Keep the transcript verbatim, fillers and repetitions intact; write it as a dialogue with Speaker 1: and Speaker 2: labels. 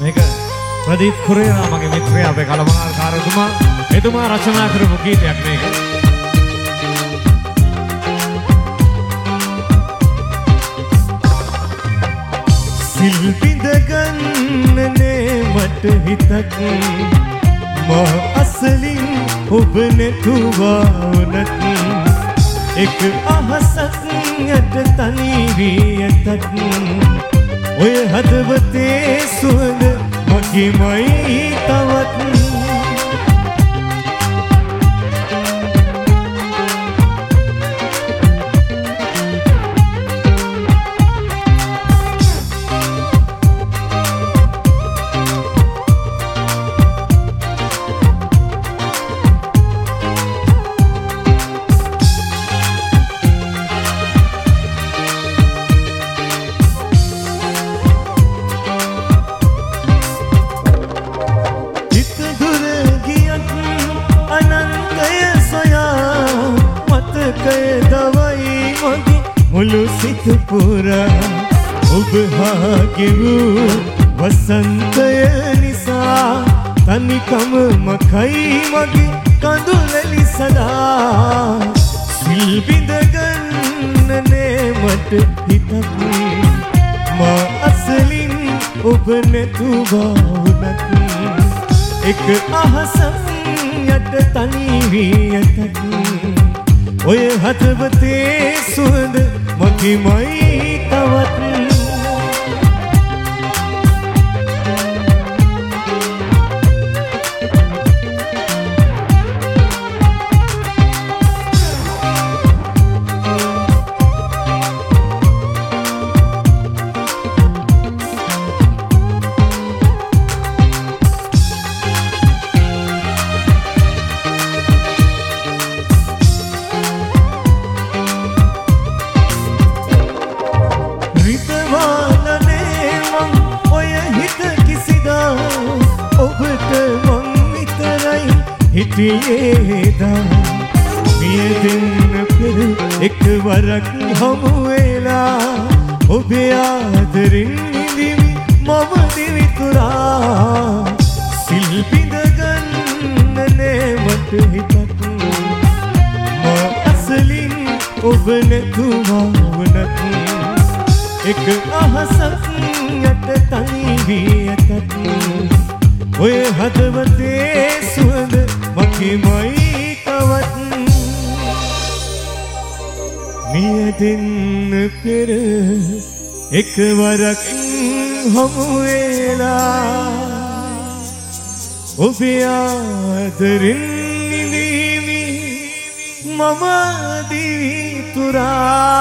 Speaker 1: මේක ප්‍රදීප් කුරේරා මගේ මිත්‍රයා අපේ කලමනාකාරතුමා එතුමා රචනා කරපු ගීතයක් මේක. සිල් බිඳ ගන්නනේ මට හිතක් මා අසලින් ඔබ නැතුවා වුණත් එක් අහසක් යට තනි වී ඇතත් ඔය හදවතේ සුවඳ මගේමයි තවත් මුළු සිත පුරා ඔබ හාගෙවූ වසන්තය නිසා තනිකම මකයි මගේ කඳුලලි සදා සිල් බිඳ ගන්නනේ මට හිතක් මා අසලින් ඔබ නැතුවා වුණත් එක අහසක් යට තනි වී ඇතත් ඔය හදවතේ සුවඳ මගේමයි තවත් හිටියේදා මිය දෙන්න පෙර එක්වරක් හමු වෙලා ඔබේ ආදරෙන් නිදිමි මම දිවිතුරා සිල් බිඳ ගන්නනේ මට හිතක් මා අසලින් ඔබ නැතුවා වුණත් එක අහසක් යට තනි වී ඇතත් ඔය හදවතේ සුවඳ මගේමයි තවත් මිය දෙන්න පෙර එක්වරක් හමු වෙලා ඔබේ ආදරෙන් නිදිමි මම දිවිතුරා